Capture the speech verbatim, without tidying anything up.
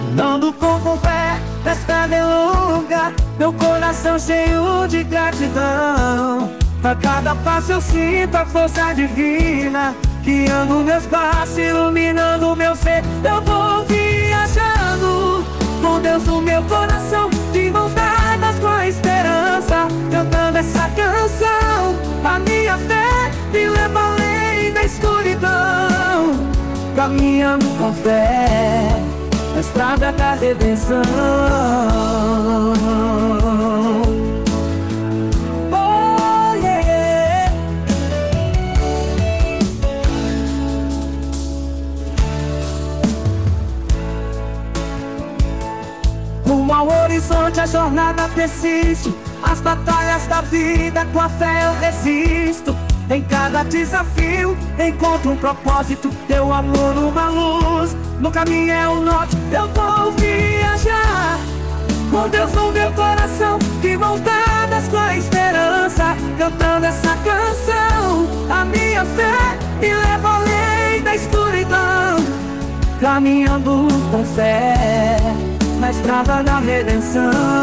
Andando com fé, nesta delonga, meu coração cheio de gratidão. A cada passo eu sinto a força divina, guiando meus passos, iluminando meu ser. Eu vou viajando, com Deus no meu coração, de mãos dadas com a esperança, cantando essa canção. A minha fé me leva além da escuridão, caminhando com fé na estrada da redenção. Oh, yeah. Rumo ao horizonte a jornada persiste, as batalhas da vida com a fé eu resisto. Em cada desafio encontro um propósito, teu amor uma luz, no caminho é o norte. Eu vou viajar, com Deus no meu coração, de mãos dadas com a esperança, cantando essa canção. A minha fé me leva além da escuridão, caminhando com fé na estrada da redenção.